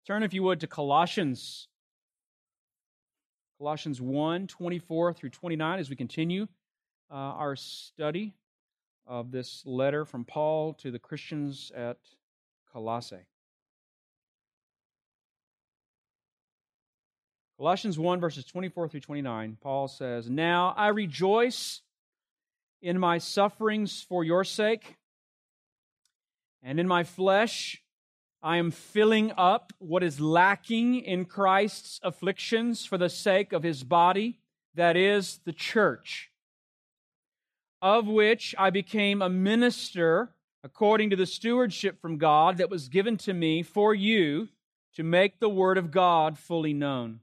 Turn, if you would, to Colossians. Colossians 1, 24 through 29 as we continue our study of this letter from Paul to the Christians at Colossae. Colossians 1, verses 24 through 29, Paul says, "Now I rejoice in my sufferings for your sake, and in my flesh I am filling up what is lacking in Christ's afflictions for the sake of His body, that is, the church, of which I became a minister according to the stewardship from God that was given to me for you to make the word of God fully known.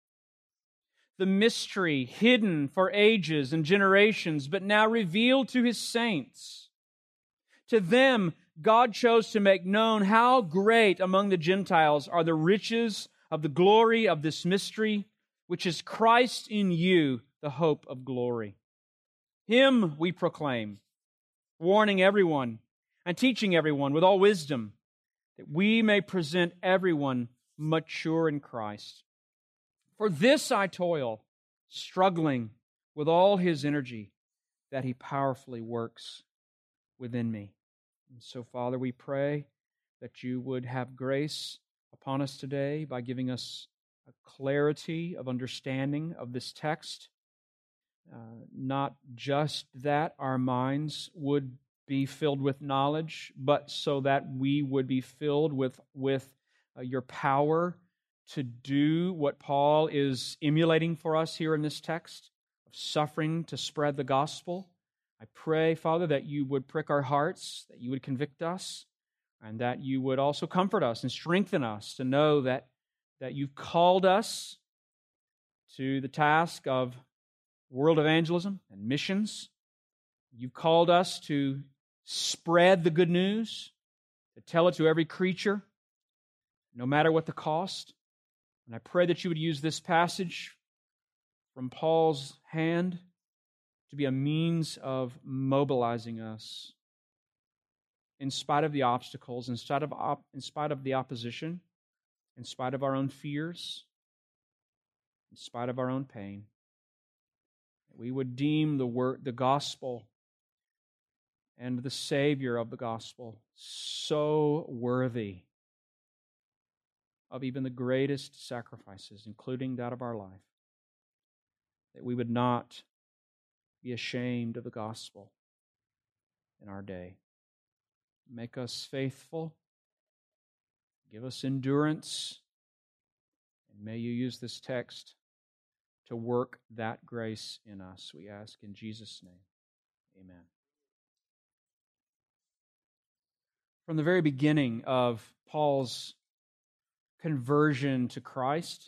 The mystery hidden for ages and generations, but now revealed to His saints. To them God chose to make known how great among the Gentiles are the riches of the glory of this mystery, which is Christ in you, the hope of glory. Him we proclaim, warning everyone and teaching everyone with all wisdom, that we may present everyone mature in Christ. For this I toil, struggling with all His energy that He powerfully works within me." And so, Father, we pray that You would have grace upon us today by giving us a clarity of understanding of this text. Not just that our minds would be filled with knowledge, but so that we would be filled with Your power to do what Paul is emulating for us here in this text, of suffering to spread the gospel. I pray, Father, that You would prick our hearts, that You would convict us, and that You would also comfort us and strengthen us to know that You've called us to the task of world evangelism and missions. You've called us to spread the good news, to tell it to every creature, no matter what the cost. And I pray that You would use this passage from Paul's hand to be a means of mobilizing us in spite of the obstacles, in spite of the opposition, in spite of our own fears, in spite of our own pain. We would deem the gospel and the Savior of the gospel so worthy of even the greatest sacrifices, including that of our life, that we would not be ashamed of the gospel in our day. Make us faithful, give us endurance, and may You use this text to work that grace in us, we ask in Jesus' name. Amen. From the very beginning of Paul's conversion to Christ,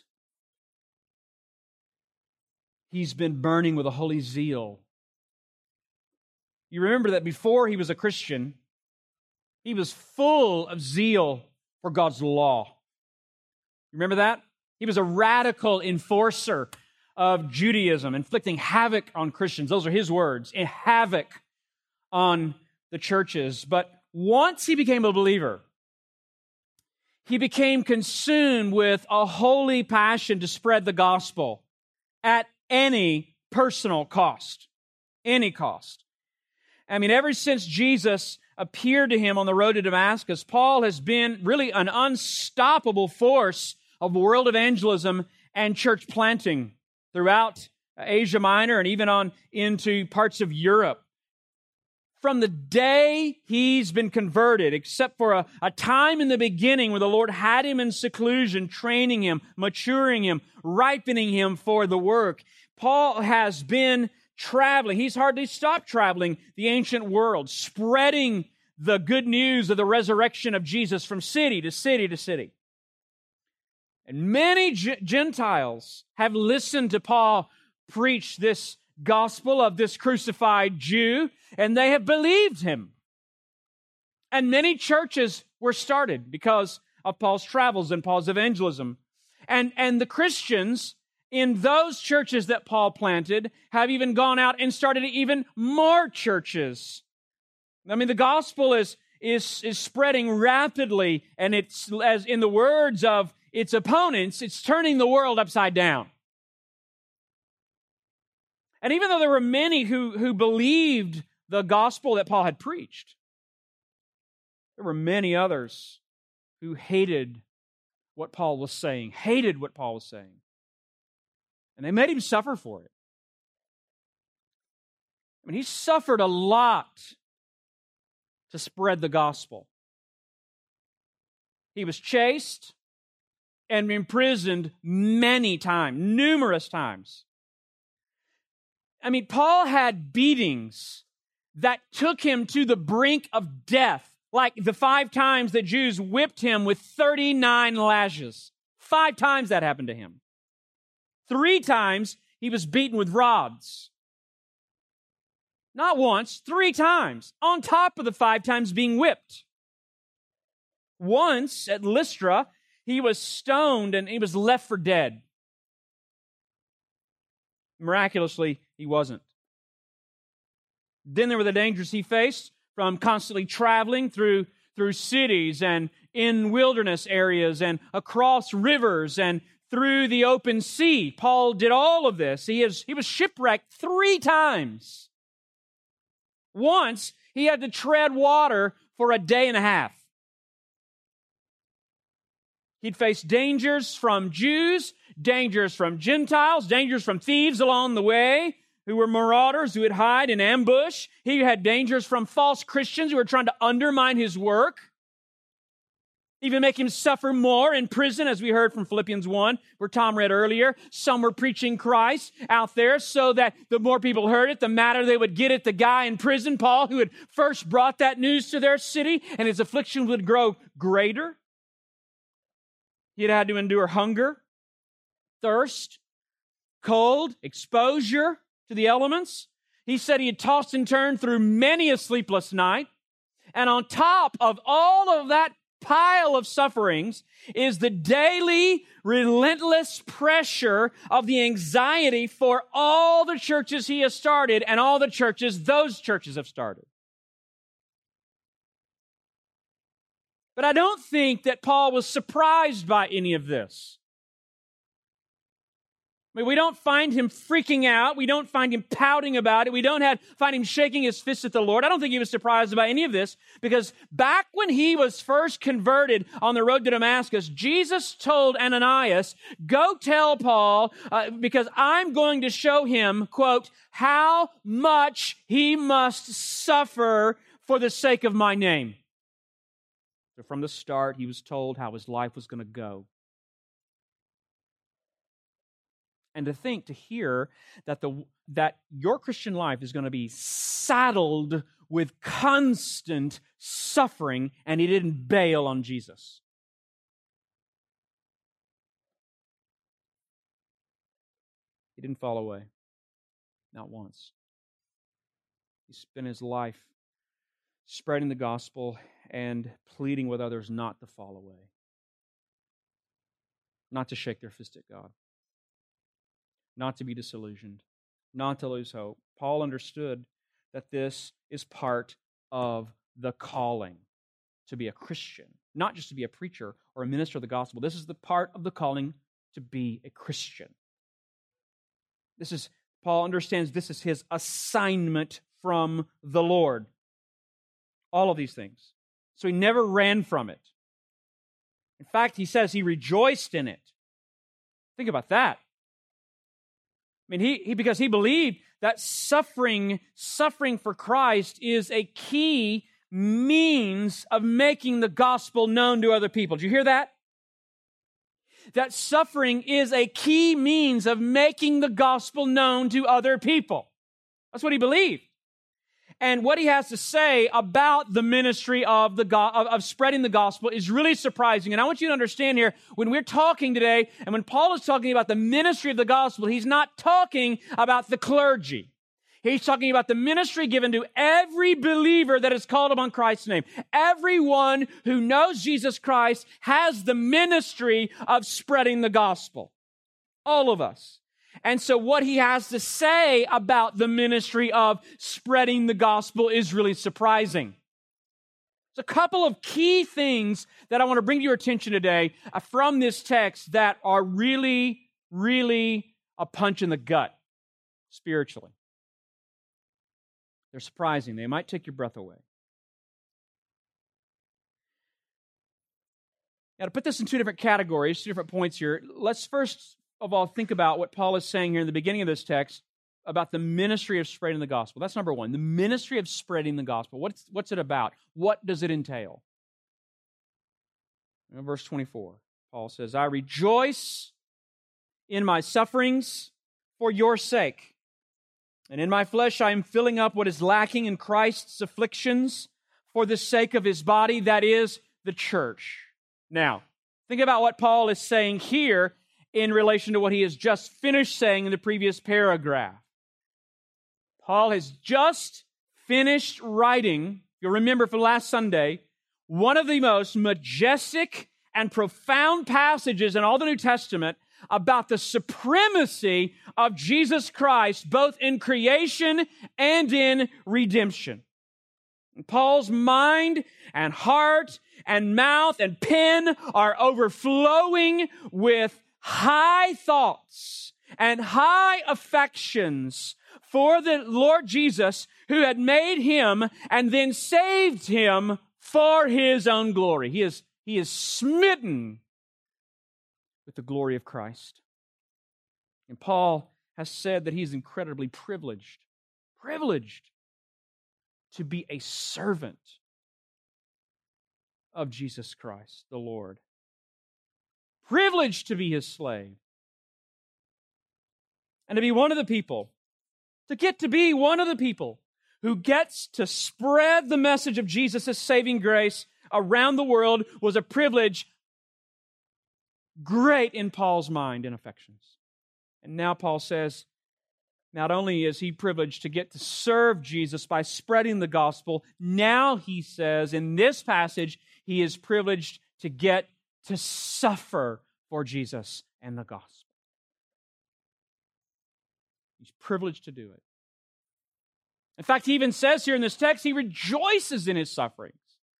he's been burning with a holy zeal. You remember that before he was a Christian, he was full of zeal for God's law. You remember that? He was a radical enforcer of Judaism, inflicting havoc on Christians. Those are his words, havoc on the churches. But once he became a believer, he became consumed with a holy passion to spread the gospel at any personal cost. Any cost. I mean, ever since Jesus appeared to him on the road to Damascus, Paul has been really an unstoppable force of world evangelism and church planting throughout Asia Minor and even on into parts of Europe. From the day he's been converted, except for a time in the beginning where the Lord had him in seclusion, training him, maturing him, ripening him for the work, Paul has been traveling. He's hardly stopped traveling the ancient world, spreading the good news of the resurrection of Jesus from city to city to city. And many Gentiles have listened to Paul preach this gospel of this crucified Jew, and they have believed him. And many churches were started because of Paul's travels and Paul's evangelism. And the Christians in those churches that Paul planted have even gone out and started even more churches. I mean, the gospel is spreading rapidly, and it's, as in the words of its opponents, it's turning the world upside down. And even though there were many who believed the gospel that Paul had preached, there were many others who hated what Paul was saying, And they made him suffer for it. I mean, he suffered a lot to spread the gospel. He was chased and imprisoned many times, numerous times. I mean, Paul had beatings that took him to the brink of death, like the 5 times that Jews whipped him with 39 lashes. 5 times that happened to him. 3 times he was beaten with rods. Not once, 3 times, on top of the 5 times being whipped. Once at Lystra, he was stoned and he was left for dead. Miraculously, he wasn't. Then there were the dangers he faced from constantly traveling through cities and in wilderness areas and across rivers and through the open sea. Paul did all of this. He was shipwrecked 3 times. Once, he had to tread water for a day and a half. He'd faced dangers from Jews, dangers from Gentiles, dangers from thieves along the way, who were marauders who would hide in ambush. He had dangers from false Christians who were trying to undermine his work, even make him suffer more in prison, as we heard from Philippians 1, where Tom read earlier. Some were preaching Christ out there so that the more people heard it, the madder they would get at the guy in prison, Paul, who had first brought that news to their city, and his affliction would grow greater. He had to endure hunger, thirst, cold, exposure to the elements. He said he had tossed and turned through many a sleepless night. And on top of all of that pile of sufferings is the daily, relentless pressure of the anxiety for all the churches he has started and all the churches those churches have started. But I don't think that Paul was surprised by any of this. I mean, we don't find him freaking out. We don't find him pouting about it. We don't find him shaking his fist at the Lord. I don't think he was surprised by any of this, because back when he was first converted on the road to Damascus, Jesus told Ananias, go tell Paul, because I'm going to show him, quote, how much he must suffer for the sake of my name. So from the start, he was told how his life was going to go. And to hear that your Christian life is going to be saddled with constant suffering, and he didn't bail on Jesus. He didn't fall away. Not once. He spent his life spreading the gospel and pleading with others not to fall away. Not to shake their fist at God. Not to be disillusioned. Not to lose hope. Paul understood that this is part of the calling to be a Christian. Not just to be a preacher or a minister of the gospel. This is the part of the calling to be a Christian. Paul understands this is his assignment from the Lord. All of these things. So he never ran from it. In fact, he says he rejoiced in it. Think about that. I mean, because he believed that suffering for Christ is a key means of making the gospel known to other people. Did you hear that? That suffering is a key means of making the gospel known to other people. That's what he believed. And what he has to say about the ministry of spreading the gospel is really surprising. And I want you to understand here, when we're talking today, and when Paul is talking about the ministry of the gospel, he's not talking about the clergy. He's talking about the ministry given to every believer that is called upon Christ's name. Everyone who knows Jesus Christ has the ministry of spreading the gospel. All of us. And so what he has to say about the ministry of spreading the gospel is really surprising. There's a couple of key things that I want to bring to your attention today from this text that are really, really a punch in the gut spiritually. They're surprising. They might take your breath away. Now, to put this in two different categories, 2 different points here, let's first of all think about what Paul is saying here in the beginning of this text about the ministry of spreading the gospel. That's number one, the ministry of spreading the gospel. What's it about? What does it entail? In verse 24, Paul says, I rejoice in my sufferings for your sake. And in my flesh I am filling up what is lacking in Christ's afflictions for the sake of his body, that is, the church. Now, think about what Paul is saying here in relation to what he has just finished saying in the previous paragraph. Paul has just finished writing, you'll remember from last Sunday, one of the most majestic and profound passages in all the New Testament about the supremacy of Jesus Christ, both in creation and in redemption. And Paul's mind and heart and mouth and pen are overflowing with high thoughts and high affections for the Lord Jesus, who had made him and then saved him for his own glory. He is smitten with the glory of Christ. And Paul has said that he's incredibly privileged to be a servant of Jesus Christ, the Lord. Privileged to be his slave. And to be one of the people, to get to be one of the people who gets to spread the message of Jesus' saving grace around the world was a privilege great in Paul's mind and affections. And now Paul says, not only is he privileged to get to serve Jesus by spreading the gospel, now he says in this passage, he is privileged to get to suffer for Jesus and the gospel. He's privileged to do it. In fact, he even says here in this text, he rejoices in his sufferings.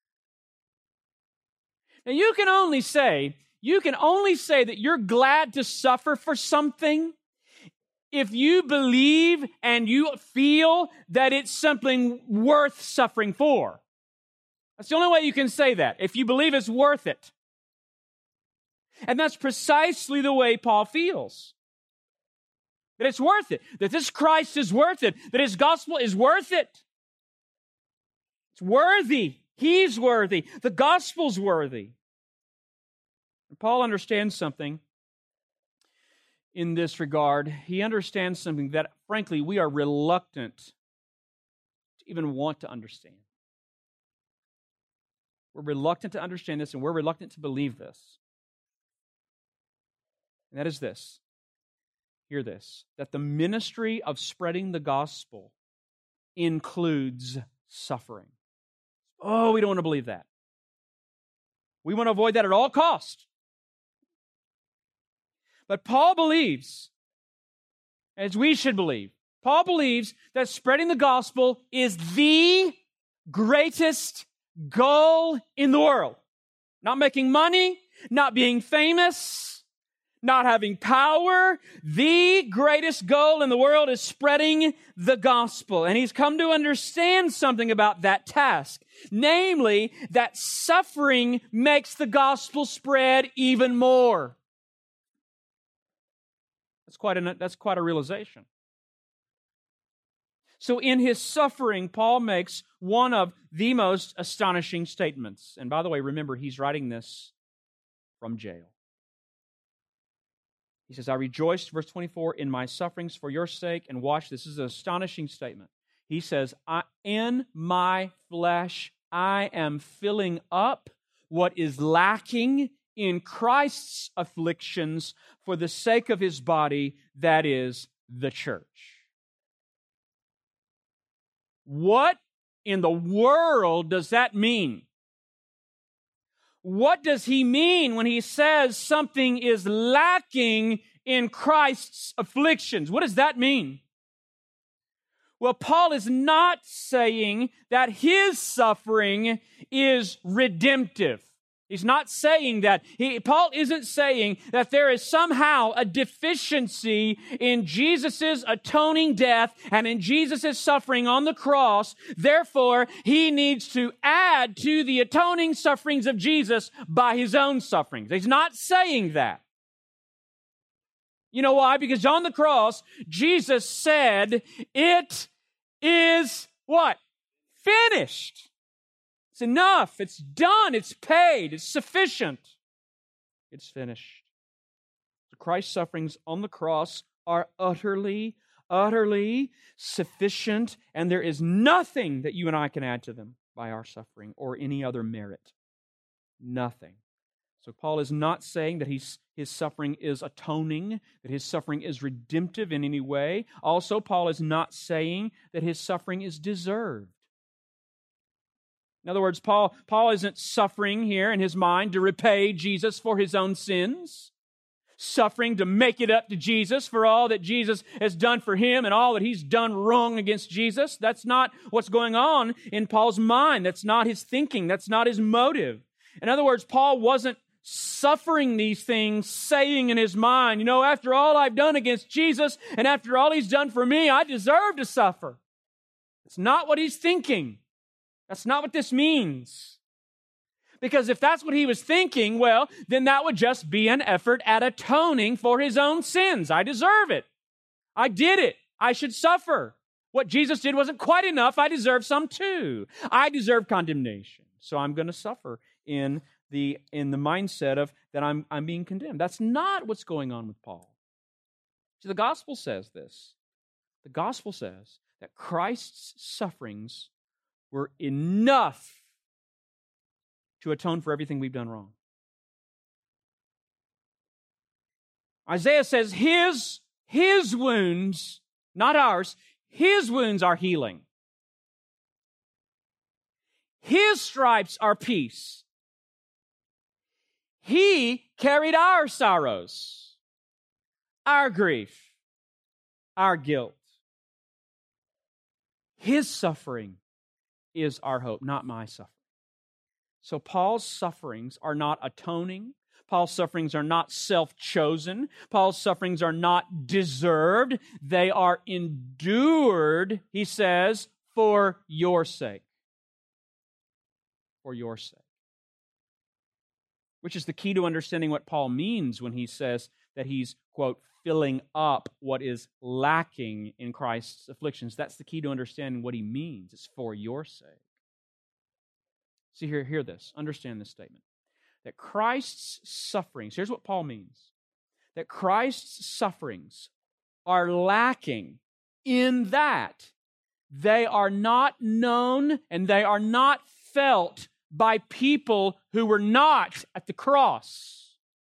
Now, you can only say that you're glad to suffer for something if you believe and you feel that it's something worth suffering for. That's the only way you can say that, if you believe it's worth it. And that's precisely the way Paul feels. That it's worth it. That this Christ is worth it. That his gospel is worth it. It's worthy. He's worthy. The gospel's worthy. And Paul understands something in this regard. He understands something that, frankly, we are reluctant to even want to understand. We're reluctant to understand this, and we're reluctant to believe this. And that is this. Hear this, that the ministry of spreading the gospel includes suffering. Oh, we don't want to believe that. We want to avoid that at all costs. But Paul believes, as we should believe, Paul believes that spreading the gospel is the greatest goal in the world. Not making money, not being famous, not having power. The greatest goal in the world is spreading the gospel. And he's come to understand something about that task. Namely, that suffering makes the gospel spread even more. That's quite a realization. So in his suffering, Paul makes one of the most astonishing statements. And by the way, remember, he's writing this from jail. He says, I rejoiced, verse 24, in my sufferings for your sake. And watch, this is an astonishing statement. He says, in my flesh, I am filling up what is lacking in Christ's afflictions for the sake of his body, that is, the church. What in the world does that mean? What does he mean when he says something is lacking in Christ's afflictions? What does that mean? Well, Paul is not saying that his suffering is redemptive. He's not saying that. Paul isn't saying that there is somehow a deficiency in Jesus' atoning death and in Jesus' suffering on the cross. Therefore, he needs to add to the atoning sufferings of Jesus by his own sufferings. He's not saying that. You know why? Because on the cross, Jesus said, "It is" what? "Finished." It's enough. It's done. It's paid. It's sufficient. It's finished. So Christ's sufferings on the cross are utterly sufficient, and there is nothing that you and I can add to them by our suffering or any other merit. Nothing. So Paul is not saying that his suffering is atoning, that his suffering is redemptive in any way. Also, Paul is not saying that his suffering is deserved. In other words, Paul isn't suffering here in his mind to repay Jesus for his own sins, suffering to make it up to Jesus for all that Jesus has done for him and all that he's done wrong against Jesus. That's not what's going on in Paul's mind. That's not his thinking. That's not his motive. In other words, Paul wasn't suffering these things, saying in his mind, after all I've done against Jesus and after all he's done for me, I deserve to suffer. It's not what he's thinking. That's not what this means. Because if that's what he was thinking, well, then that would just be an effort at atoning for his own sins. I deserve it. I did it. I should suffer. What Jesus did wasn't quite enough. I deserve some too. I deserve condemnation. So I'm going to suffer in the mindset of that I'm being condemned. That's not what's going on with Paul. See, the gospel says this. The gospel says that Christ's sufferings were enough to atone for everything we've done wrong. Isaiah says his wounds, not ours, his wounds are healing. His stripes are peace. He carried our sorrows, our grief, our guilt. His suffering is our hope, not my suffering. So Paul's sufferings are not atoning. Paul's sufferings are not self-chosen. Paul's sufferings are not deserved. They are endured, he says, for your sake. For your sake. Which is the key to understanding what Paul means when he says that he's, quote, filling up what is lacking in Christ's afflictions. That's the key to understanding what he means. It's for your sake. See, hear this. Understand this statement. That Christ's sufferings, here's what Paul means. That Christ's sufferings are lacking in that they are not known and they are not felt by people who were not at the cross.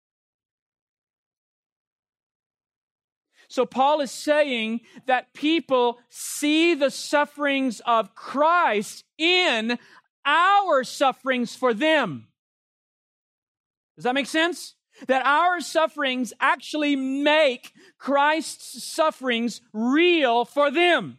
So Paul is saying that people see the sufferings of Christ in our sufferings for them. Does that make sense? That our sufferings actually make Christ's sufferings real for them.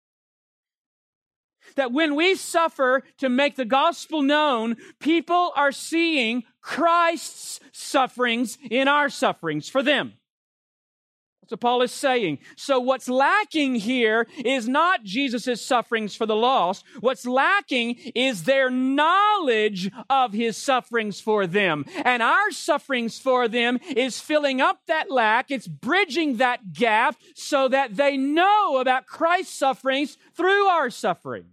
That when we suffer to make the gospel known, people are seeing Christ's sufferings in our sufferings for them. That's what Paul is saying. So what's lacking here is not Jesus' sufferings for the lost. What's lacking is their knowledge of his sufferings for them. And our sufferings for them is filling up that lack. It's bridging that gap so that they know about Christ's sufferings through our sufferings.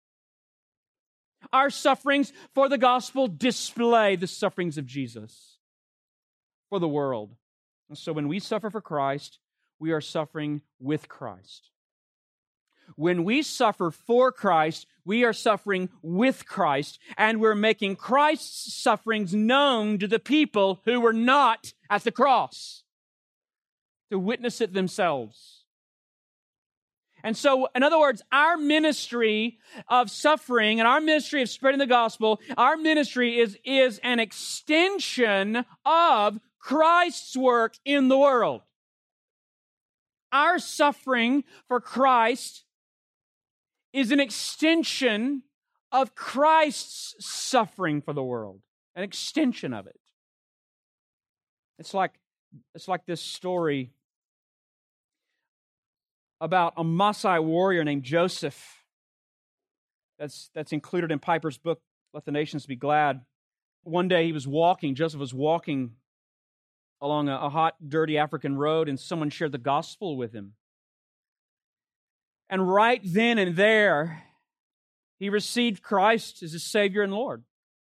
Our sufferings for the gospel display the sufferings of Jesus for the world. And so when we suffer for Christ, we are suffering with Christ. When we suffer for Christ, we are suffering with Christ, and we're making Christ's sufferings known to the people who were not at the cross, to witness it themselves. And so, in other words, our ministry of suffering and our ministry of spreading the gospel, our ministry is an extension of Christ's work in the world. Our suffering for Christ is an extension of Christ's suffering for the world, an extension of it. It's like this story about a Maasai warrior named Joseph that's included in Piper's book, Let the Nations Be Glad. One day Joseph was walking along a hot, dirty African road, and someone shared the gospel with him. And right then and there, he received Christ as his Savior and Lord.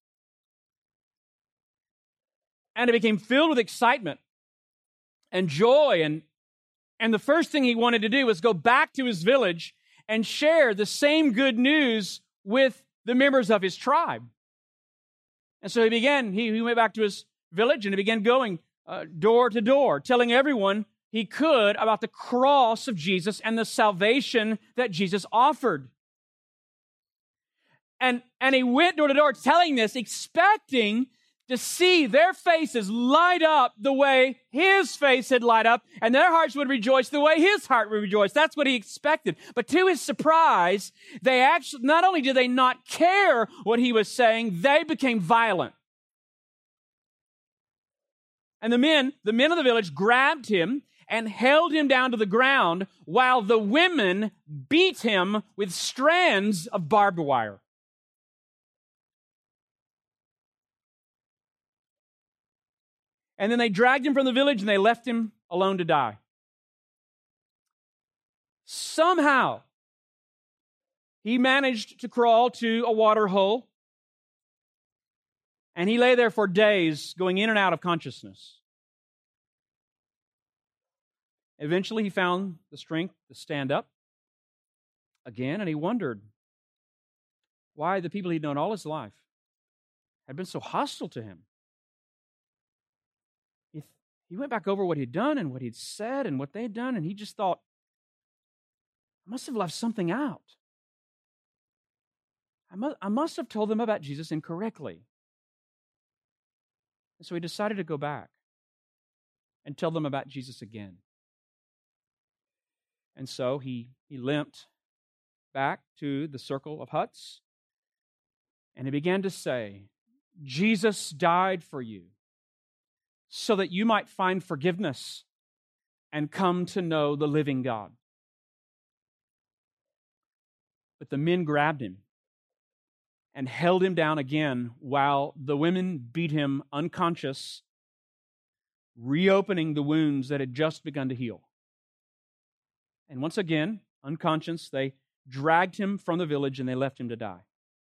And he became filled with excitement and joy. And the first thing he wanted to do was go back to his village and share the same good news with the members of his tribe. And so he went back to his village and he began going door to door, telling everyone he could about the cross of Jesus and the salvation that Jesus offered. And he went door to door telling this, expecting to see their faces light up the way his face had light up, and their hearts would rejoice the way his heart would rejoice. That's what he expected. But to his surprise, they actually, not only did they not care what he was saying, they became violent. And the men of the village grabbed him and held him down to the ground while the women beat him with strands of barbed wire. And then they dragged him from the village and they left him alone to die. Somehow, he managed to crawl to a water hole, and he lay there for days, going in and out of consciousness. Eventually, he found the strength to stand up again, and he wondered why the people he'd known all his life had been so hostile to him. He went back over what he'd done and what he'd said and what they'd done, and he just thought, I must have left something out. I must have told them about Jesus incorrectly. And so he decided to go back and tell them about Jesus again. And so he limped back to the circle of huts, and he began to say, Jesus died for you, so that you might find forgiveness and come to know the living God. But the men grabbed him and held him down again while the women beat him unconscious, reopening the wounds that had just begun to heal. And once again, unconscious, they dragged him from the village and they left him to die.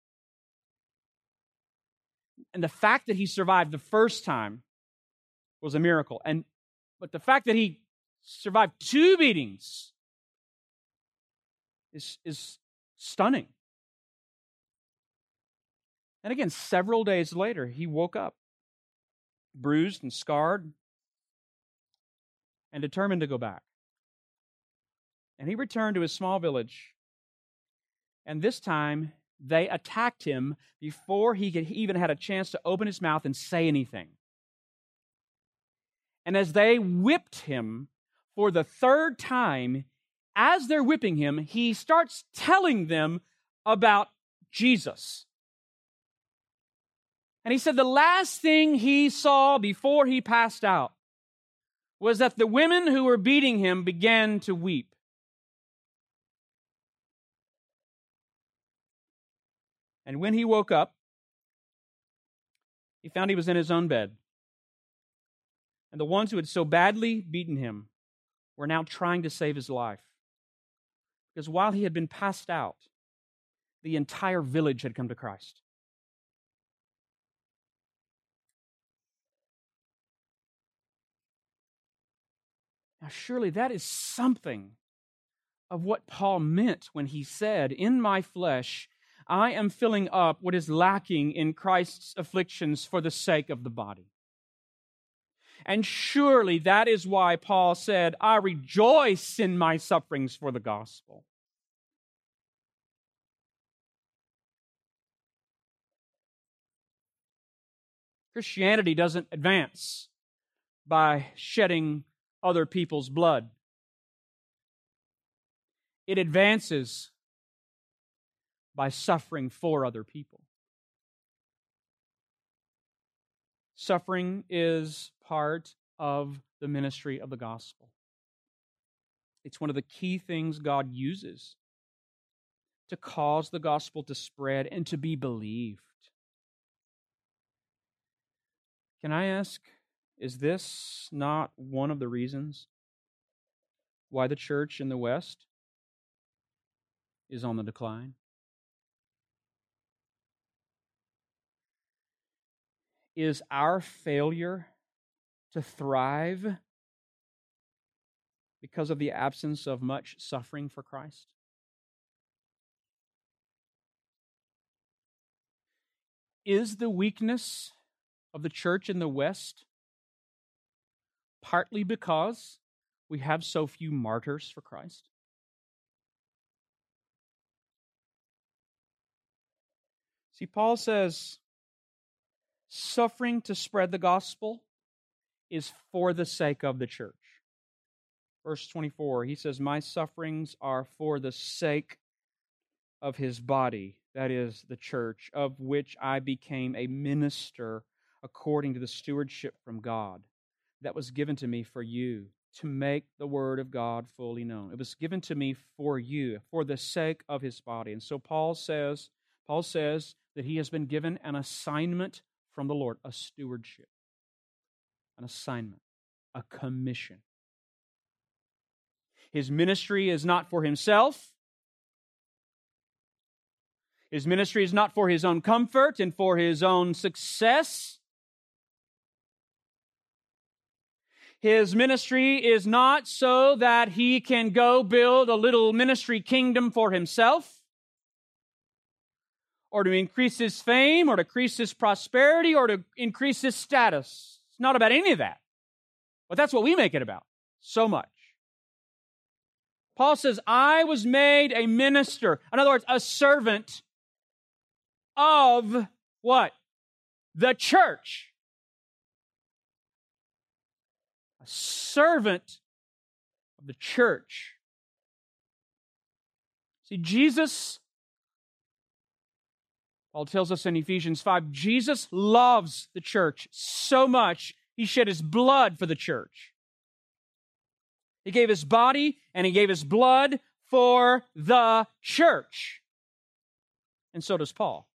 And the fact that he survived the first time was a miracle. But the fact that he survived 2 beatings is stunning. And again, several days later, he woke up, bruised and scarred, and determined to go back. And he returned to his small village, and this time they attacked him before he even had a chance to open his mouth and say anything. And as they whipped him for the 3rd time, as they're whipping him, he starts telling them about Jesus. And he said the last thing he saw before he passed out was that the women who were beating him began to weep. And when he woke up, he found he was in his own bed. And the ones who had so badly beaten him were now trying to save his life. Because while he had been passed out, the entire village had come to Christ. Now, surely that is something of what Paul meant when he said, in my flesh, I am filling up what is lacking in Christ's afflictions for the sake of the body. And surely that is why Paul said, I rejoice in my sufferings for the gospel. Christianity doesn't advance by shedding other people's blood. It advances by suffering for other people. Suffering is part of the ministry of the gospel. It's one of the key things God uses to cause the gospel to spread and to be believed. Can I ask, is this not one of the reasons why the church in the West is on the decline? Is our failure to thrive because of the absence of much suffering for Christ? Is the weakness of the church in the West partly because we have so few martyrs for Christ? See, Paul says, suffering to spread the gospel is for the sake of the church. Verse 24, he says, my sufferings are for the sake of his body, that is, the church, of which I became a minister according to the stewardship from God that was given to me for you, to make the word of God fully known. It was given to me for you, for the sake of his body. And so Paul says that he has been given an assignment from the Lord, a stewardship, an assignment, a commission. His ministry is not for himself. His ministry is not for his own comfort and for his own success. His ministry is not so that he can go build a little ministry kingdom for himself, or to increase his fame, or to increase his prosperity, or to increase his status. It's not about any of that. But that's what we make it about so much. Paul says, I was made a minister. In other words, a servant of what? The church. A servant of the church. See, Jesus, Paul tells us in Ephesians 5, Jesus loves the church so much, he shed his blood for the church. He gave his body and he gave his blood for the church. And so does Paul.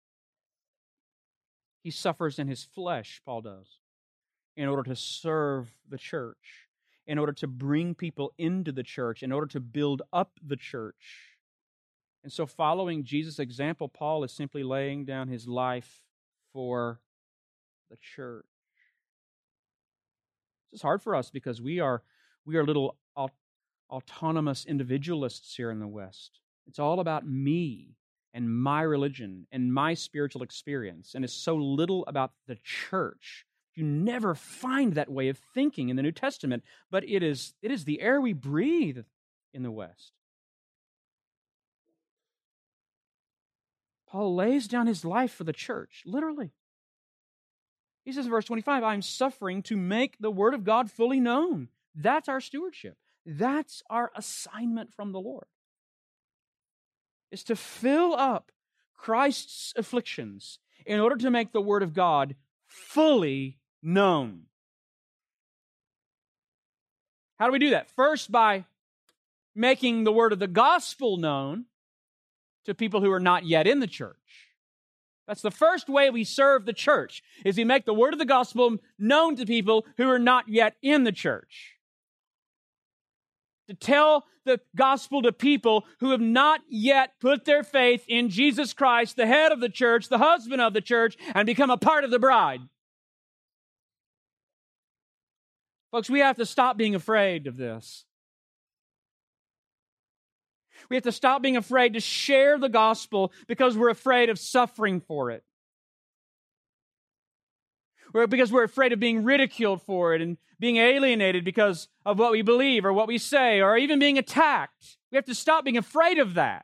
He suffers in his flesh, Paul does, in order to serve the church, in order to bring people into the church, in order to build up the church. And so following Jesus' example, Paul is simply laying down his life for the church. It's hard for us because we are little autonomous individualists here in the West. It's all about me and my religion and my spiritual experience, and it's so little about the church. You never find that way of thinking in the New Testament, but it is the air we breathe in the West. Paul lays down his life for the church, literally. He says in verse 25, I'm suffering to make the word of God fully known. That's our stewardship. That's our assignment from the Lord. Is to fill up Christ's afflictions in order to make the word of God fully known. How do we do that? First, by making the word of the gospel known to people who are not yet in the church. That's the first way we serve the church, is we make the word of the gospel known to people who are not yet in the church. To tell the gospel to people who have not yet put their faith in Jesus Christ, the head of the church, the husband of the church, and become a part of the bride. Folks, we have to stop being afraid of this. We have to stop being afraid to share the gospel because we're afraid of suffering for it. Because we're afraid of being ridiculed for it and being alienated because of what we believe or what we say, or even being attacked. We have to stop being afraid of that.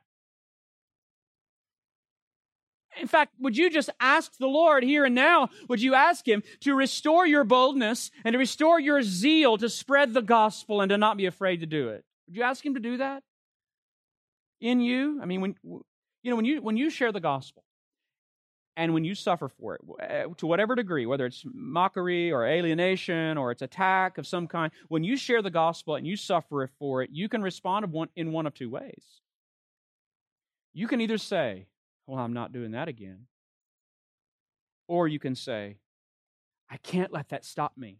In fact, would you just ask the Lord here and now, would you ask Him to restore your boldness and to restore your zeal to spread the gospel and to not be afraid to do it? Would you ask Him to do that in you? I mean, When you share the gospel, and when you suffer for it, to whatever degree, whether it's mockery or alienation or it's attack of some kind, when you share the gospel and you suffer for it, you can respond in one of two ways. You can either say, well, I'm not doing that again. Or you can say, I can't let that stop me.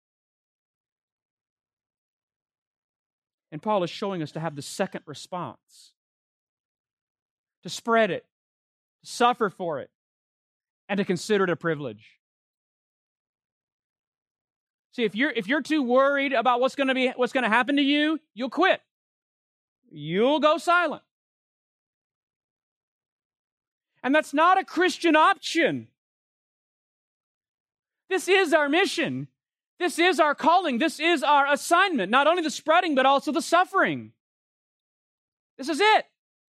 And Paul is showing us to have the second response, to spread it, to suffer for it, and to consider it a privilege. See, if you're too worried about what's going to happen to you, you'll quit. You'll go silent. And that's not a Christian option. This is our mission. This is our calling. This is our assignment. Not only the spreading, but also the suffering. This is it.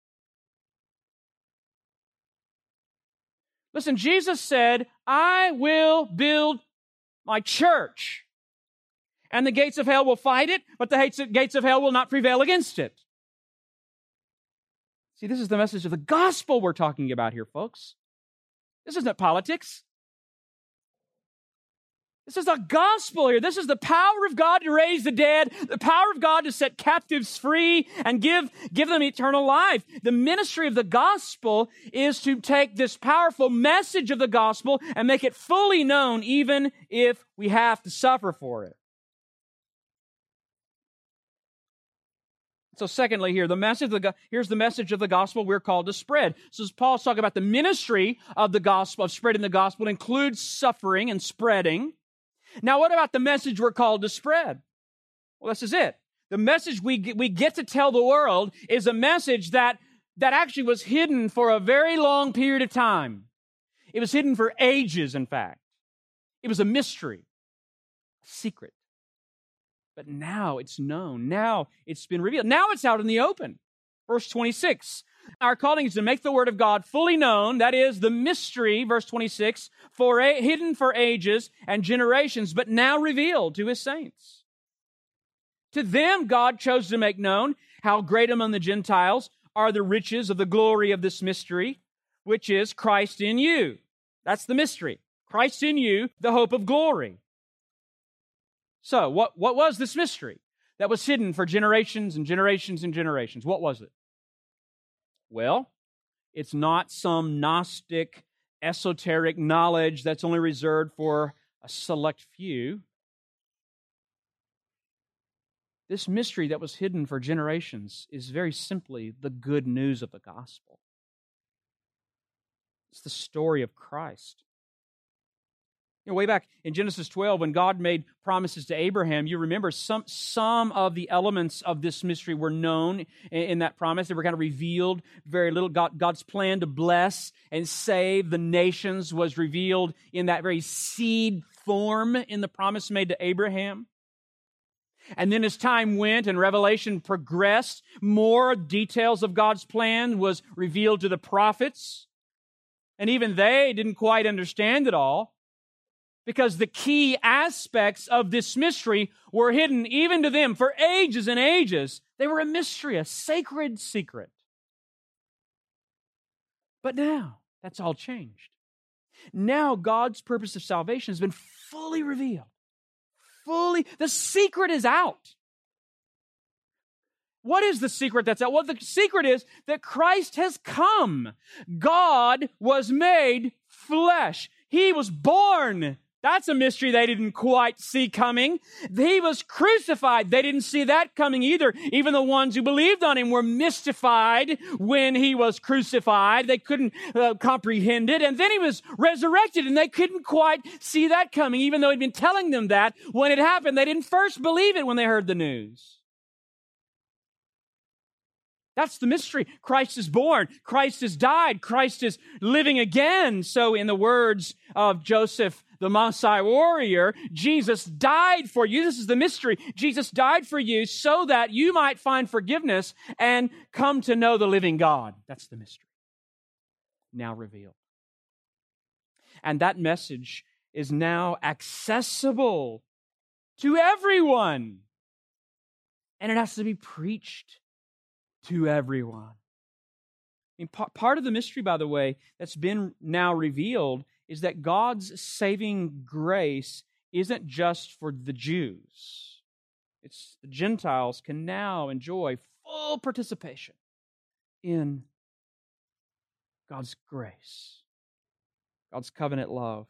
Listen, Jesus said, I will build my church, and the gates of hell will fight it, but the gates of hell will not prevail against it. See, this is the message of the gospel we're talking about here, folks. This isn't politics. This is the gospel here. This is the power of God to raise the dead, the power of God to set captives free and give them eternal life. The ministry of the gospel is to take this powerful message of the gospel and make it fully known, even if we have to suffer for it. So secondly here, here's the message of the gospel we're called to spread. So as Paul's talking about the ministry of the gospel, of spreading the gospel, includes suffering and spreading. Now, what about the message we're called to spread? Well, this is it. The message we get to tell the world is a message that actually was hidden for a very long period of time. It was hidden for ages, in fact. It was a mystery, a secret. But now it's known. Now it's been revealed. Now it's out in the open. Verse 26. Our calling is to make the word of God fully known. That is the mystery, verse 26, hidden for ages and generations, but now revealed to his saints. To them, God chose to make known how great among the Gentiles are the riches of the glory of this mystery, which is Christ in you. That's the mystery. Christ in you, the hope of glory. So, what was this mystery that was hidden for generations and generations and generations? What was it? Well, it's not some Gnostic, esoteric knowledge that's only reserved for a select few. This mystery that was hidden for generations is very simply the good news of the gospel. It's the story of Christ. Way back in Genesis 12, when God made promises to Abraham, you remember some of the elements of this mystery were known in that promise. They were kind of revealed very little. God's plan to bless and save the nations was revealed in that very seed form in the promise made to Abraham. And then as time went and revelation progressed, more details of God's plan was revealed to the prophets. And even they didn't quite understand it all, because the key aspects of this mystery were hidden even to them for ages and ages. They were a mystery, a sacred secret. But now, that's all changed. Now God's purpose of salvation has been fully revealed. The secret is out. What is the secret that's out? Well, the secret is that Christ has come. God was made flesh. He was born. That's a mystery they didn't quite see coming. He was crucified. They didn't see that coming either. Even the ones who believed on him were mystified when he was crucified. They couldn't comprehend it. And then he was resurrected, and they couldn't quite see that coming, even though he'd been telling them that when it happened. They didn't first believe it when they heard the news. That's the mystery. Christ is born. Christ has died. Christ is living again. So in the words of Joseph, the Maasai warrior, Jesus died for you. This is the mystery. Jesus died for you so that you might find forgiveness and come to know the living God. That's the mystery. Now revealed. And that message is now accessible to everyone. And it has to be preached to everyone. mean, part of the mystery, by the way, that's been now revealed is that God's saving grace isn't just for the Jews. It's the Gentiles can now enjoy full participation in God's grace, God's covenant love.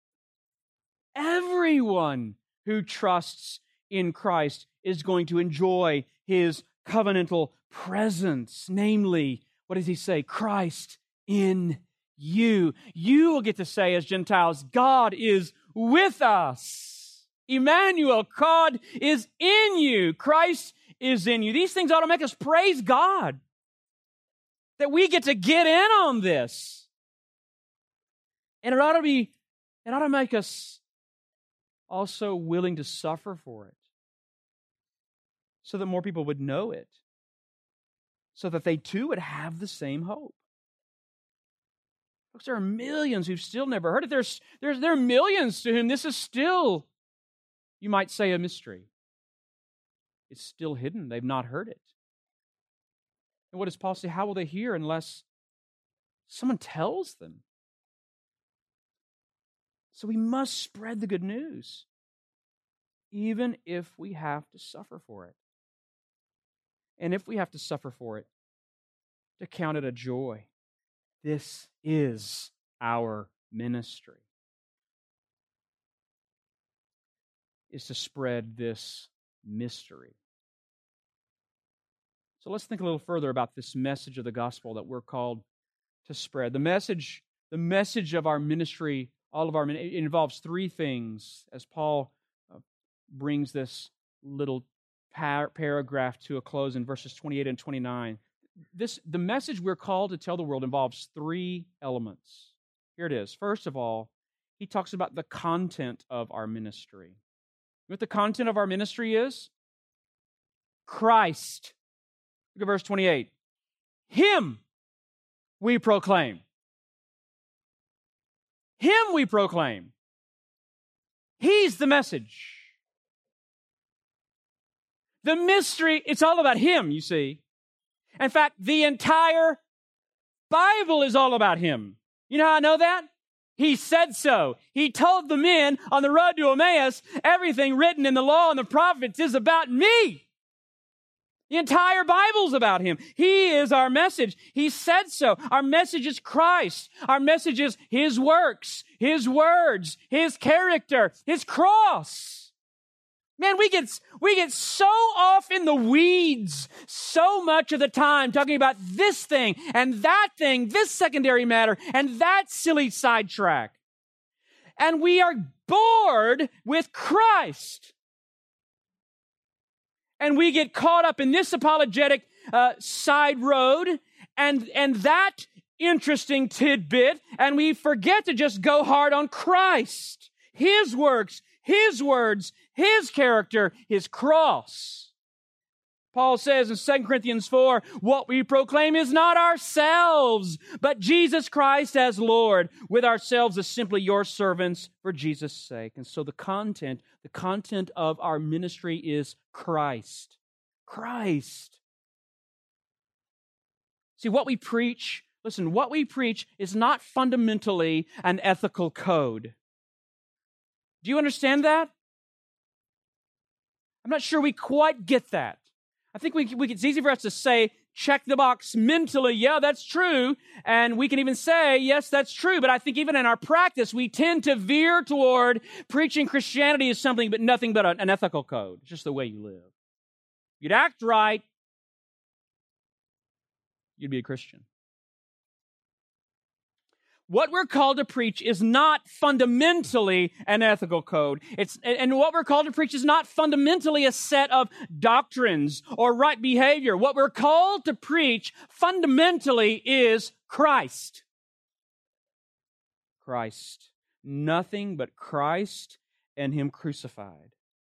Everyone who trusts in Christ is going to enjoy His covenantal presence. Namely, what does He say? Christ in you. You will get to say as Gentiles, God is with us. Emmanuel, God is in you. Christ is in you. These things ought to make us praise God that we get to get in on this. And it ought to make us also willing to suffer for it so that more people would know it, so that they too would have the same hope. Folks, there are millions who've still never heard it. There are millions to whom this is still, you might say, a mystery. It's still hidden. They've not heard it. And what does Paul say? How will they hear unless someone tells them? So we must spread the good news, even if we have to suffer for it. And if we have to suffer for it, to count it a joy. This is our ministry, is to spread this mystery. So let's think a little further about this message of the gospel that we're called to spread. The message of our ministry, it involves three things, as Paul brings this little paragraph to a close in verses 28 and 29. The message we're called to tell the world involves three elements. Here it is. First of all, he talks about the content of our ministry. You know what the content of our ministry is? Christ. Look at verse 28. Him we proclaim. Him we proclaim. He's the message. The mystery, it's all about Him, you see. In fact, the entire Bible is all about Him. You know how I know that? He said so. He told the men on the road to Emmaus, everything written in the law and the prophets is about me. The entire Bible's about Him. He is our message. He said so. Our message is Christ. Our message is His works, His words, His character, His cross. Man, we get so off in the weeds so much of the time talking about this thing, this secondary matter, and that silly sidetrack. And we are bored with Christ. And we get caught up in this apologetic side road and that interesting tidbit, and we forget to just go hard on Christ, His works, His words, His character, His cross. Paul says in 2 Corinthians 4, what we proclaim is not ourselves, but Jesus Christ as Lord, with ourselves as simply your servants for Jesus' sake. And so the content of our ministry is Christ. Christ. See, what we preach is not fundamentally an ethical code. Do you understand that? I'm not sure we quite get that. I think it's easy for us to say, check the box mentally, yeah, that's true. And we can even say, yes, that's true. But I think even in our practice, we tend to veer toward preaching Christianity as nothing but an ethical code. It's just the way you live. You'd act right, you'd be a Christian. What we're called to preach is not fundamentally an ethical code. And what we're called to preach is not fundamentally a set of doctrines or right behavior. What we're called to preach fundamentally is Christ. Christ. Nothing but Christ and Him crucified.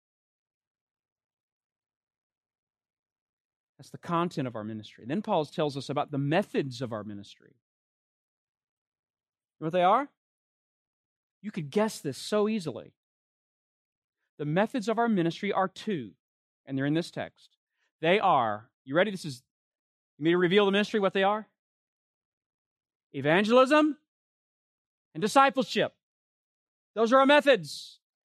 That's the content of our ministry. Then Paul tells us about the methods of our ministry. You know what they are? You could guess this so easily. The methods of our ministry are two, and they're in this text. They are, you ready? You need to reveal the ministry, what they are? Evangelism and discipleship. Those are our methods.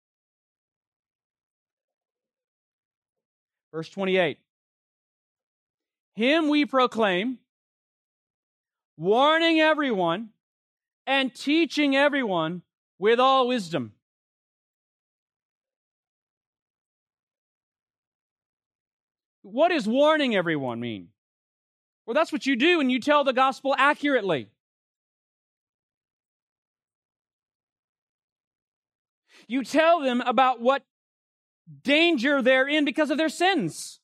Verse 28. Him we proclaim, warning everyone and teaching everyone with all wisdom. What does warning everyone mean? Well, that's what you do when you tell the gospel accurately. You tell them about what danger they're in because of their sins.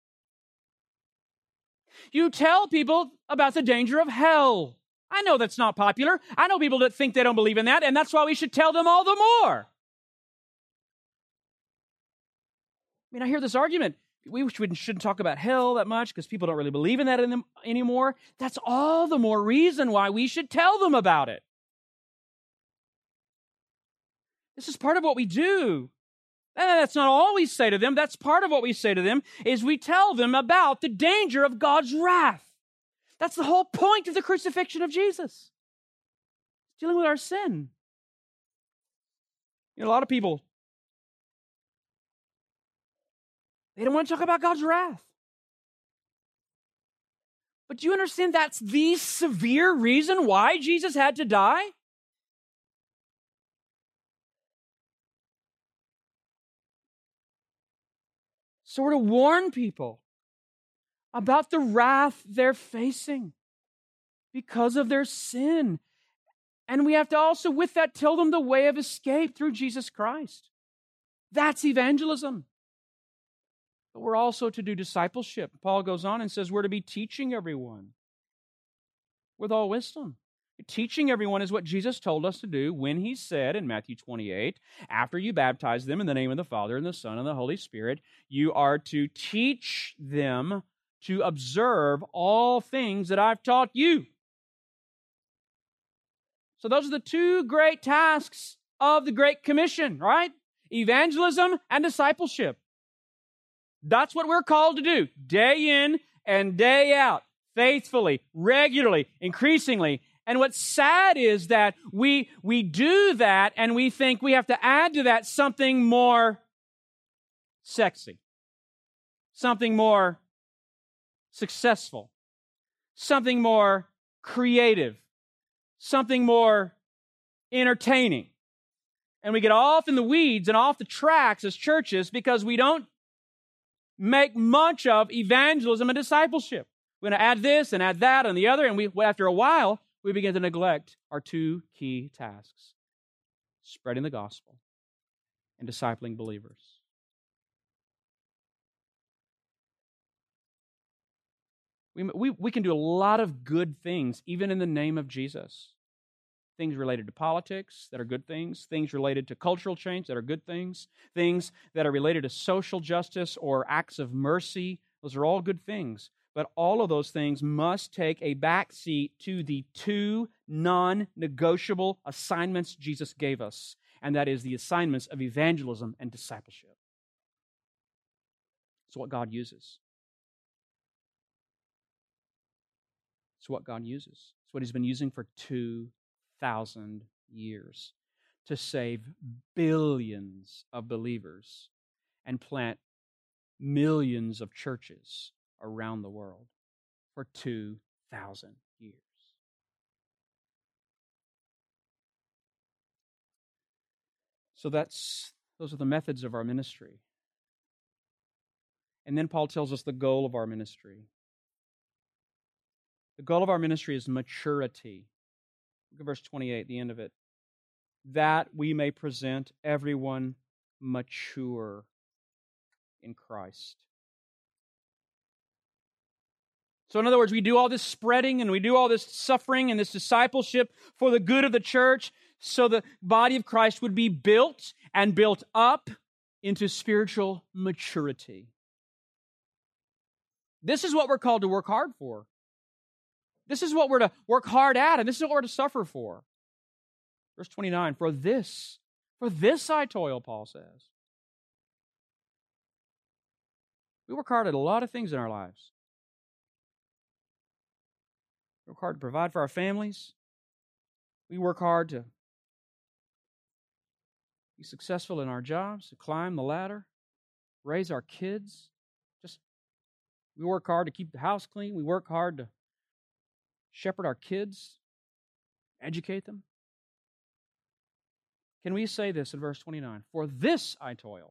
You tell people about the danger of hell. I know that's not popular. I know people that think they don't believe in that, and that's why we should tell them all the more. I mean, I hear this argument. We shouldn't talk about hell that much because people don't really believe in that anymore. That's all the more reason why we should tell them about it. This is part of what we do. And that's not all we say to them. That's part of what we say to them, is we tell them about the danger of God's wrath. That's the whole point of the crucifixion of Jesus. Dealing with our sin. You know, a lot of people, they don't want to talk about God's wrath. But do you understand that's the severe reason why Jesus had to die? So we're to warn people about the wrath they're facing because of their sin. And we have to also, with that, tell them the way of escape through Jesus Christ. That's evangelism. But we're also to do discipleship. Paul goes on and says we're to be teaching everyone with all wisdom. Teaching everyone is what Jesus told us to do when he said in Matthew 28, after you baptize them in the name of the Father and the Son and the Holy Spirit, you are to teach them to observe all things that I've taught you. So those are the two great tasks of the Great Commission, right? Evangelism and discipleship. That's what we're called to do, day in and day out, faithfully, regularly, increasingly. And what's sad is that we do that and we think we have to add to that something more sexy, something more successful, something more creative, something more entertaining. And we get off in the weeds and off the tracks as churches because we don't make much of evangelism and discipleship. We're going to add this and add that and the other, and after a while, we begin to neglect our two key tasks: spreading the gospel and discipling believers. We can do a lot of good things, even in the name of Jesus. Things related to politics that are good things, things related to cultural change that are good things that are related to social justice or acts of mercy. Those are all good things. But all of those things must take a backseat to the two non-negotiable assignments Jesus gave us, and that is the assignments of evangelism and discipleship. It's what God uses. It's what God uses. It's what He's been using for 2,000 years to save billions of believers and plant millions of churches around the world for 2,000 years. So those are the methods of our ministry. And then Paul tells us the goal of our ministry. The goal of our ministry is maturity. Look at verse 28, the end of it. That we may present everyone mature in Christ. So in other words, we do all this spreading and we do all this suffering and this discipleship for the good of the church so the body of Christ would be built and built up into spiritual maturity. This is what we're called to work hard for. This is what we're to work hard at, and this is what we're to suffer for. Verse 29, for this I toil, Paul says. We work hard at a lot of things in our lives. We work hard to provide for our families. We work hard to be successful in our jobs, to climb the ladder, raise our kids. We work hard to keep the house clean. We work hard to shepherd our kids, educate them. Can we say this in verse 29? For this I toil.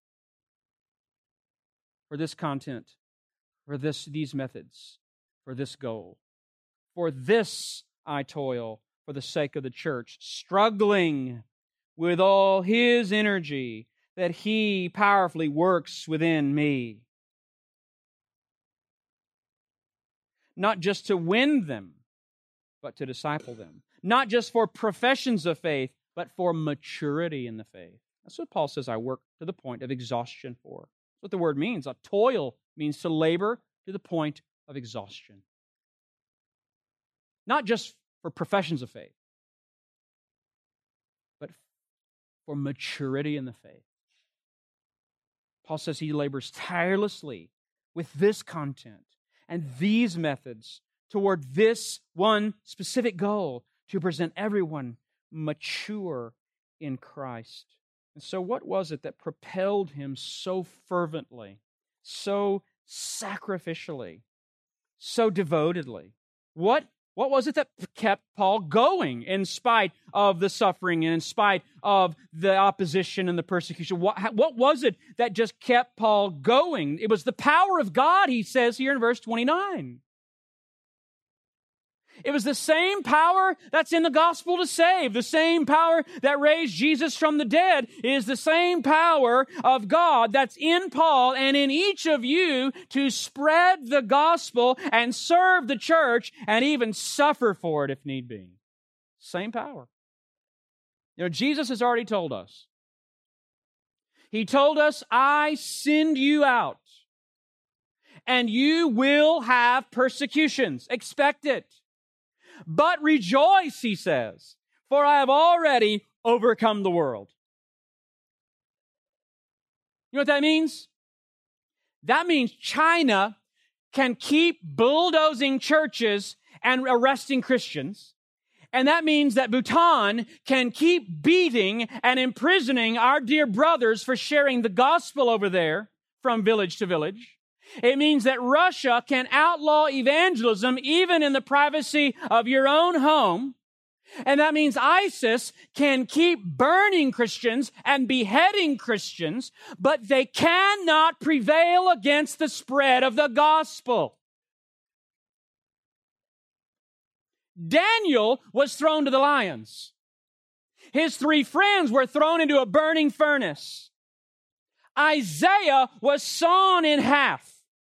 For this content, for these methods, for this goal. For this I toil for the sake of the church, struggling with all His energy that He powerfully works within me. Not just to win them, but to disciple them. Not just for professions of faith, but for maturity in the faith. That's what Paul says I work to the point of exhaustion for. That's what the word means. A toil means to labor to the point of exhaustion. Not just for professions of faith, but for maturity in the faith. Paul says he labors tirelessly with this content and these methods toward this one specific goal, to present everyone mature in Christ. And so what was it that propelled him so fervently, so sacrificially, so devotedly? What was it that kept Paul going in spite of the suffering and in spite of the opposition and the persecution? What was it that just kept Paul going? It was the power of God, he says here in verse 29. It was the same power that's in the gospel to save. The same power that raised Jesus from the dead is the same power of God that's in Paul and in each of you to spread the gospel and serve the church and even suffer for it if need be. Same power. You know, Jesus has already told us. He told us, I send you out and you will have persecutions. Expect it. But rejoice, he says, for I have already overcome the world. You know what that means? That means China can keep bulldozing churches and arresting Christians. And that means that Bhutan can keep beating and imprisoning our dear brothers for sharing the gospel over there from village to village. It means that Russia can outlaw evangelism even in the privacy of your own home. And that means ISIS can keep burning Christians and beheading Christians, but they cannot prevail against the spread of the gospel. Daniel was thrown to the lions. His 3 friends were thrown into a burning furnace. Isaiah was sawn in half.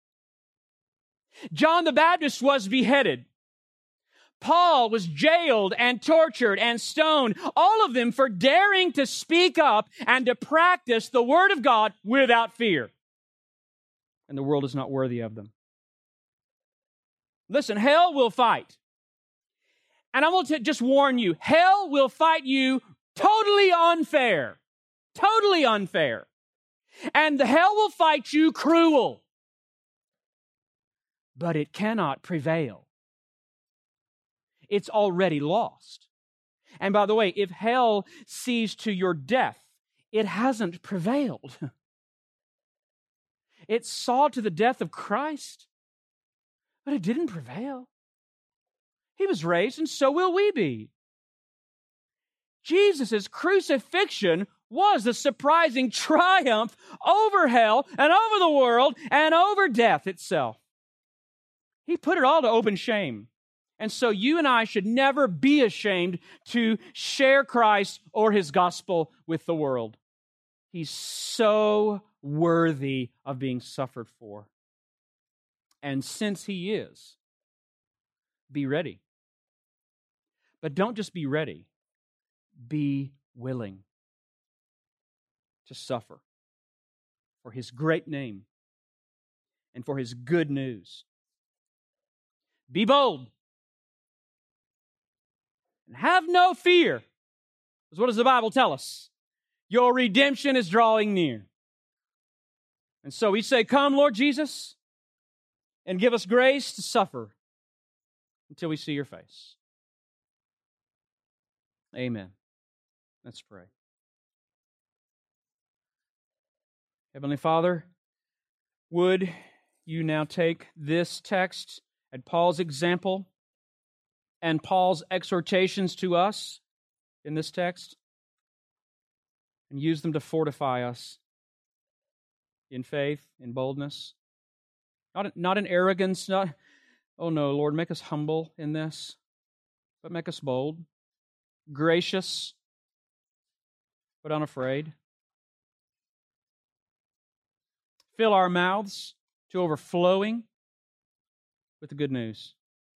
John the Baptist was beheaded. Paul was jailed and tortured and stoned, all of them for daring to speak up and to practice the Word of God without fear. And the world is not worthy of them. Listen, hell will fight. And I want to just warn you, hell will fight you totally unfair. Totally unfair. And the hell will fight you cruel. But it cannot prevail. It's already lost. And by the way, if hell sees to your death, it hasn't prevailed. It saw to the death of Christ, but it didn't prevail. He was raised, and so will we be. Jesus' crucifixion was the surprising triumph over hell and over the world and over death itself. He put it all to open shame. And so you and I should never be ashamed to share Christ or His gospel with the world. He's so worthy of being suffered for. And since He is, be ready. But don't just be ready. Be willing to suffer for His great name and for His good news. Be bold. And have no fear. Because what does the Bible tell us? Your redemption is drawing near. And so we say, come, Lord Jesus, and give us grace to suffer until we see your face. Amen. Let's pray. Heavenly Father, would you now take this text and Paul's example and Paul's exhortations to us in this text and use them to fortify us in faith, in boldness, not in arrogance, not, oh no, Lord, make us humble in this, but make us bold, gracious, but unafraid. Fill our mouths to overflowing with the good news.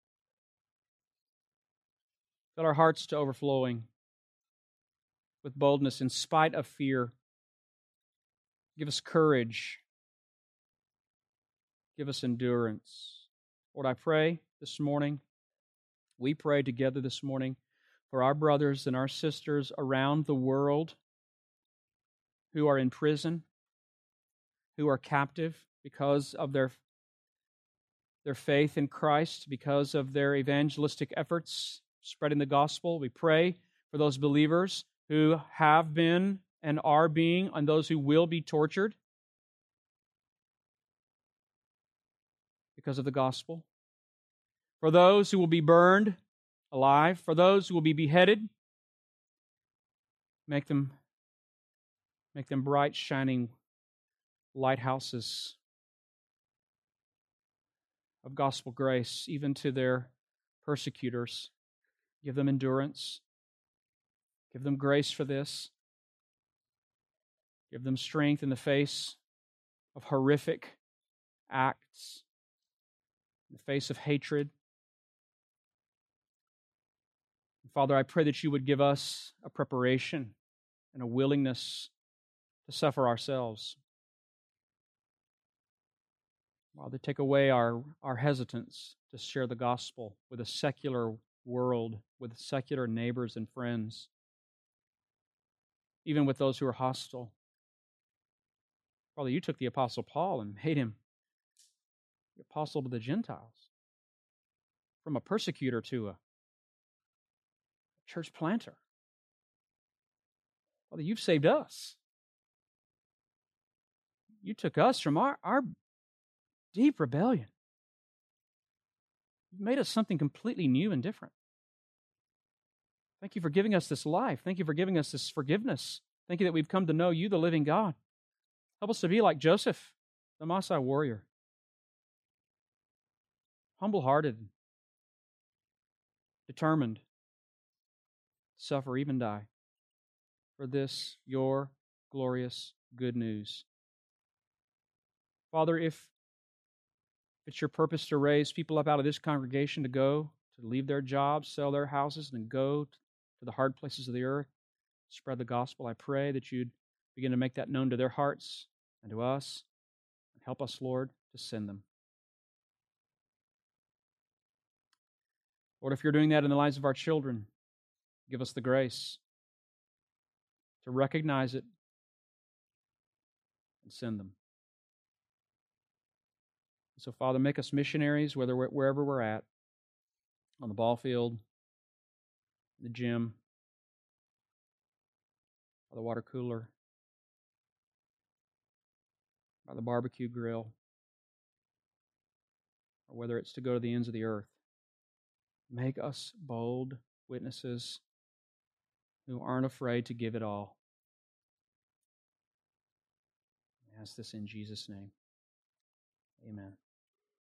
Fill our hearts to overflowing with boldness in spite of fear. Give us courage. Give us endurance. Lord, I pray this morning, we pray together this morning for our brothers and our sisters around the world who are in prison, who are captive because of their faith in Christ, because of their evangelistic efforts, spreading the gospel. We pray for those believers who have been and are being, and those who will be tortured because of the gospel. For those who will be burned alive, for those who will be beheaded, make them bright, shining lighthouses of gospel grace, even to their persecutors. Give them endurance. Give them grace for this. Give them strength in the face of horrific acts, in the face of hatred. Father, I pray that you would give us a preparation and a willingness to suffer ourselves. Father, take away our hesitance to share the gospel with a secular world, with secular neighbors and friends, even with those who are hostile. Father, you took the Apostle Paul and made him the apostle to the Gentiles, from a persecutor to a church planter. Father, you've saved us. You took us from our deep rebellion. You made us something completely new and different. Thank you for giving us this life. Thank you for giving us this forgiveness. Thank you that we've come to know you, the living God. Help us to be like Joseph, the Maasai warrior. Humble-hearted, determined, suffer, even die, for this, your glorious good news. Father, if it's your purpose to raise people up out of this congregation to leave their jobs, sell their houses, and go to the hard places of the earth, spread the gospel, I pray that you'd begin to make that known to their hearts and to us, and help us, Lord, to send them. Lord, if you're doing that in the lives of our children, give us the grace to recognize it and send them. So, Father, make us missionaries wherever we're at, on the ball field, the gym, by the water cooler, by the barbecue grill, or whether it's to go to the ends of the earth. Make us bold witnesses who aren't afraid to give it all. I ask this in Jesus' name.